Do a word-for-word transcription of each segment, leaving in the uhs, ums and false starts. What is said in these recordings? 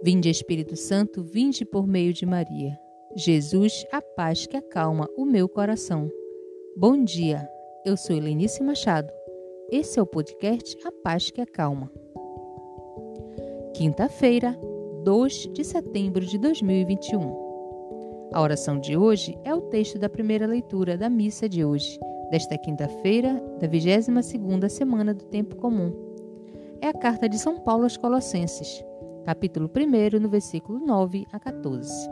Vinde, Espírito Santo, vinde por meio de Maria. Jesus, a paz que acalma o meu coração. Bom dia, eu sou Helenice Machado. Esse é o podcast A Paz que Acalma. Quinta-feira, dois de setembro de dois mil e vinte e um. A oração de hoje é o texto da primeira leitura da missa de hoje, desta quinta-feira, da vigésima segunda semana do Tempo Comum. É a carta de São Paulo aos Colossenses, capítulo um, no versículo nove a quatorze.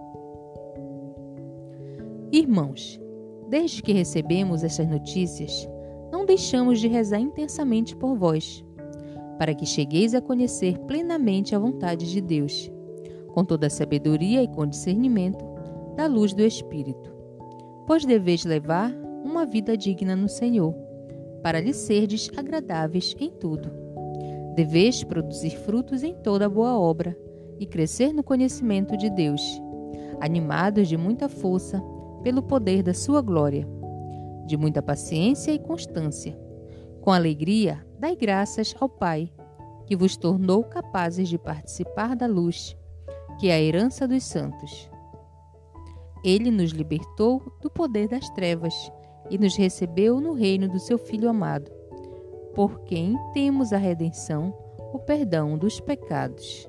Irmãos, desde que recebemos estas notícias, não deixamos de rezar intensamente por vós, para que chegueis a conhecer plenamente a vontade de Deus, com toda a sabedoria e com discernimento da luz do Espírito. Pois deveis levar uma vida digna no Senhor, para lhe serdes agradáveis em tudo. Deveis produzir frutos em toda boa obra e crescer no conhecimento de Deus, animados de muita força pelo poder da sua glória, de muita paciência e constância. Com alegria, dai graças ao Pai, que vos tornou capazes de participar da luz, que é a herança dos santos. Ele nos libertou do poder das trevas e nos recebeu no reino do seu Filho amado, por quem temos a redenção, o perdão dos pecados.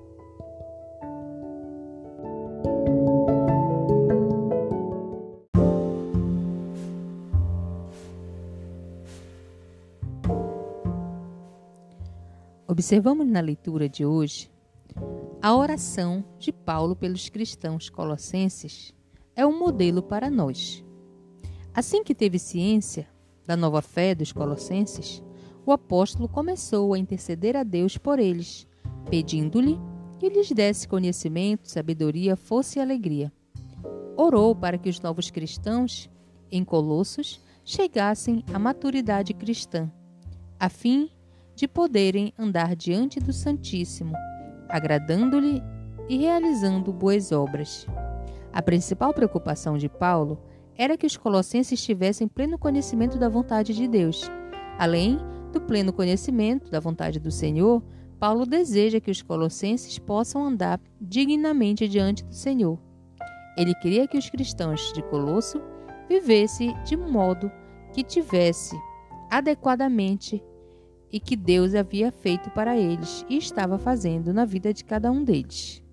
Observamos na leitura de hoje a oração de Paulo pelos cristãos colossenses é um modelo para nós. Assim que teve ciência da nova fé dos colossenses, o apóstolo começou a interceder a Deus por eles, pedindo-lhe que lhes desse conhecimento, sabedoria, força e alegria. Orou para que os novos cristãos, em Colossos, chegassem à maturidade cristã, a fim de poderem andar diante do Santíssimo, agradando-lhe e realizando boas obras. A principal preocupação de Paulo era que os colossenses tivessem pleno conhecimento da vontade de Deus. Além do pleno conhecimento da vontade do Senhor, Paulo deseja que os colossenses possam andar dignamente diante do Senhor. Ele queria que os cristãos de Colosso vivessem de modo que tivesse adequadamente e que Deus havia feito para eles e estava fazendo na vida de cada um deles.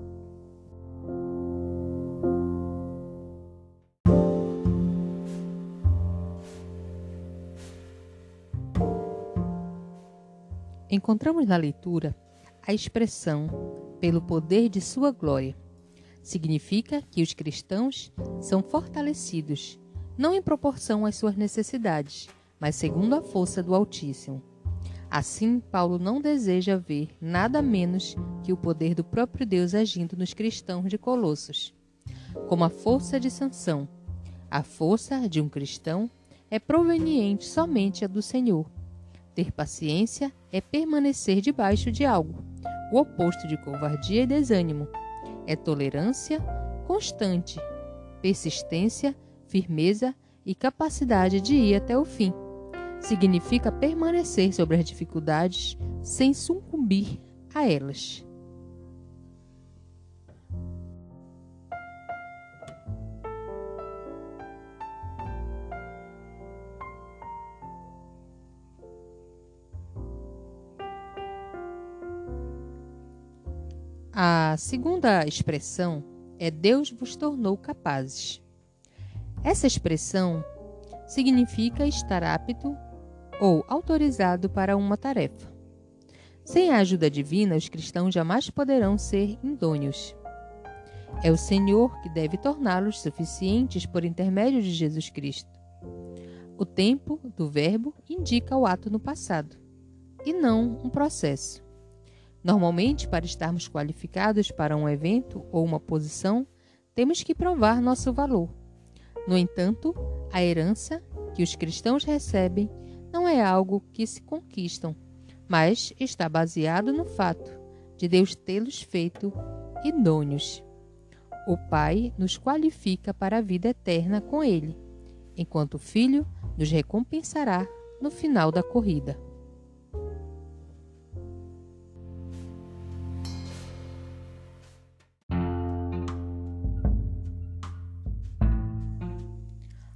Encontramos na leitura a expressão pelo poder de sua glória. Significa que os cristãos são fortalecidos, não em proporção às suas necessidades, mas segundo a força do Altíssimo. Assim, Paulo não deseja ver nada menos que o poder do próprio Deus agindo nos cristãos de Colossos. Como a força de Sansão, a força de um cristão é proveniente somente a do Senhor. Ter paciência é permanecer debaixo de algo. O oposto de covardia e desânimo é tolerância constante, persistência, firmeza e capacidade de ir até o fim. Significa permanecer sobre as dificuldades sem sucumbir a elas. A segunda expressão é Deus vos tornou capazes. Essa expressão significa estar apto ou autorizado para uma tarefa. Sem a ajuda divina, os cristãos jamais poderão ser idôneos. É o Senhor que deve torná-los suficientes por intermédio de Jesus Cristo. O tempo do verbo indica o ato no passado, e não um processo. Normalmente, para estarmos qualificados para um evento ou uma posição, temos que provar nosso valor. No entanto, a herança que os cristãos recebem não é algo que se conquistam, mas está baseado no fato de Deus tê-los feito idôneos. O Pai nos qualifica para a vida eterna com Ele, enquanto o Filho nos recompensará no final da corrida.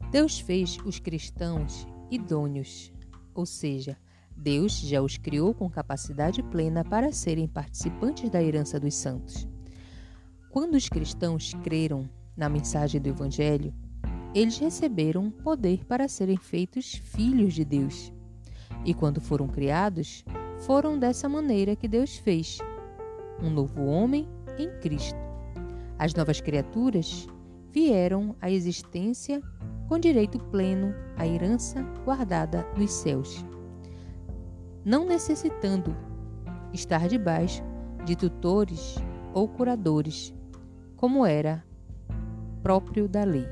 Deus fez os cristãos idôneos, ou seja, Deus já os criou com capacidade plena para serem participantes da herança dos santos. Quando os cristãos creram na mensagem do Evangelho, eles receberam poder para serem feitos filhos de Deus. E quando foram criados, foram dessa maneira que Deus fez, um novo homem em Cristo. As novas criaturas vieram à existência com direito pleno à herança guardada nos céus, não necessitando estar debaixo de tutores ou curadores, como era próprio da lei.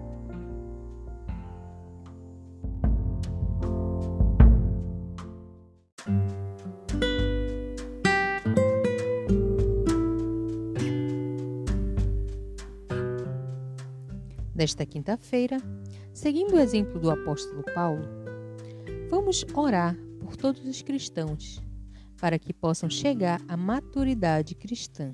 Nesta quinta-feira, seguindo o exemplo do apóstolo Paulo, vamos orar por todos os cristãos, para que possam chegar à maturidade cristã.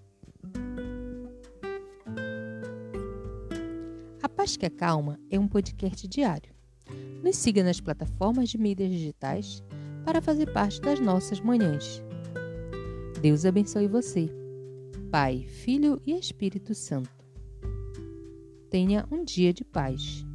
A Paz que Acalma é um podcast diário. Nos siga nas plataformas de mídias digitais para fazer parte das nossas manhãs. Deus abençoe você, Pai, Filho e Espírito Santo. Tenha um dia de paz.